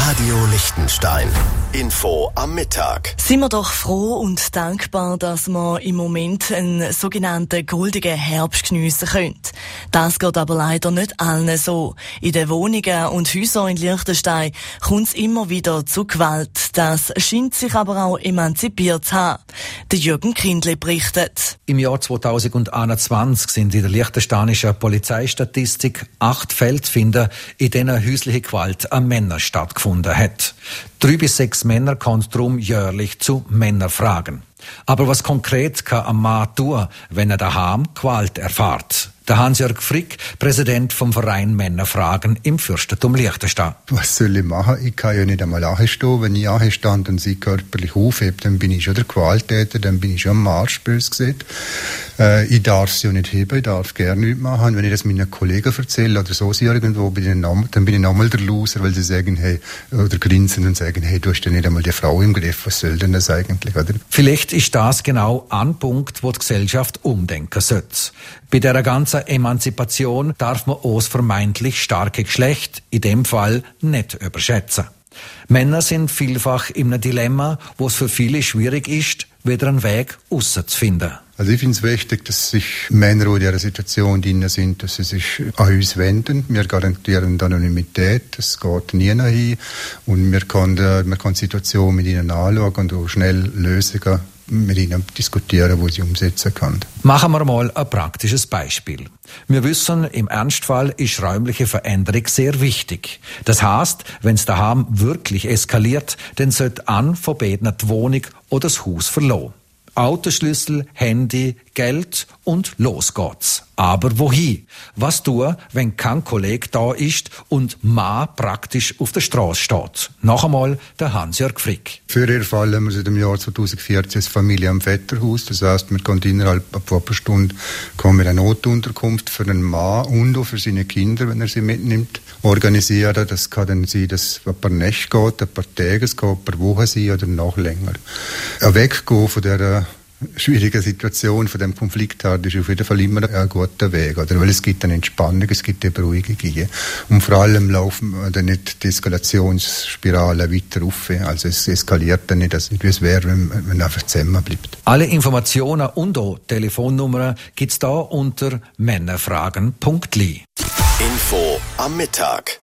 Radio Liechtenstein. Info am Mittag. Sind wir doch froh und dankbar, dass wir im Moment einen sogenannten goldenen Herbst geniessen können. Das geht aber leider nicht allen so. In den Wohnungen und Häusern in Liechtenstein kommt es immer wieder zu Gewalt. Das scheint sich aber auch emanzipiert zu haben. Der Jürgen Kindle berichtet. Im Jahr 2021 sind in der liechtensteinischen Polizeistatistik 8 Fälle zu finden, in denen häusliche Gewalt an Männern stattgefunden hat. 3 bis 6 Männer kommen darum jährlich zu Männerfragen. Aber was konkret kann ein Mann tun, wenn er daheim Gewalt erfährt? Der Hans-Jörg Frick, Präsident vom Verein Männerfragen im Fürstentum Liechtenstein. Was soll ich machen? Ich kann ja nicht einmal anstehen. Wenn ich anstehe und sie körperlich aufhebt, dann bin ich schon der Gewalttäter, dann bin ich schon am Marsch, bös gesagt. Ich darf sie ja nicht heben, ich darf gerne nichts machen. Wenn ich das meinen Kollegen erzähle oder so irgendwo, dann bin ich nochmal der Loser, weil sie sagen, hey, oder grinsen und sagen, hey, du hast ja nicht einmal die Frau im Griff, was soll denn das eigentlich, oder? Vielleicht ist das genau ein Punkt, wo die Gesellschaft umdenken sollte. Bei dieser ganzen Emanzipation darf man auch das vermeintlich starke Geschlecht, in dem Fall, nicht überschätzen. Männer sind vielfach in einem Dilemma, wo es für viele schwierig ist, wieder einen Weg rauszufinden. Also ich finde es wichtig, dass sich Männer, die in dieser Situation drin sind, dass sie sich an uns wenden. Wir garantieren die Anonymität, das geht nie hin. Und man kann die Situation mit ihnen anschauen und auch schnell Lösungen mit ihnen diskutieren, die sie umsetzen kann. Machen wir mal ein praktisches Beispiel. Wir wissen, im Ernstfall ist räumliche Veränderung sehr wichtig. Das heisst, wenn es daheim wirklich eskaliert, dann sollte von beiden die Wohnung oder das Haus verlassen. Autoschlüssel, Handy, Geld und los geht's. Aber wohin? Was tun, wenn kein Kollege da ist und Mann praktisch auf der Straße steht? Noch einmal der Hans-Jörg Frick. Für Ihren Fall haben wir seit dem Jahr 2014 eine Familie am Vetterhaus. Das heisst, man kann innerhalb ein paar Stunden eine Notunterkunft für einen Mann und auch für seine Kinder, wenn er sie mitnimmt, organisieren. Das kann dann sein, dass ein paar Nächte geht, ein paar Tage geht, ein paar Wochen sein oder noch länger. Ein Weggehen von dieser schwierige Situation, von dem Konflikt hat, ist auf jeden Fall immer ein guter Weg, oder? Weil es gibt eine Entspannung, es gibt eine Beruhigung hier. Und vor allem laufen dann nicht die Eskalationsspirale weiter auf. Also es eskaliert dann nicht, wie es wäre, wenn man einfach zusammen bleibt. Alle Informationen und auch Telefonnummern gibt's da unter männerfragen.li. Info am Mittag.